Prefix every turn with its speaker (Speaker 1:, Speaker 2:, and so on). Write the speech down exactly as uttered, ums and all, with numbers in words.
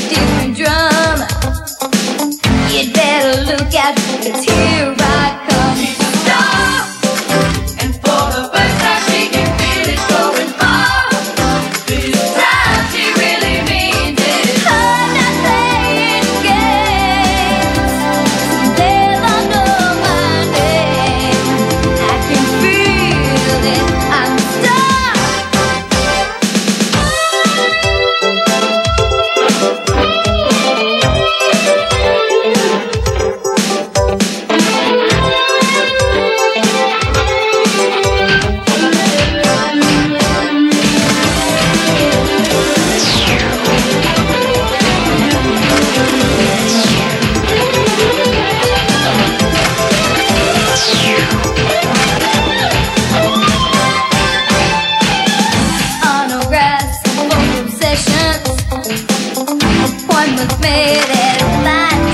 Speaker 1: different drum. You'd better look out, 'cause here I come. She's a star, and for the first time she can feel it going far. This time she really means it. I'm not playing games. They'll all know my name. I can feel it. I'm a star. On a grass, full of sessions. One was made at night.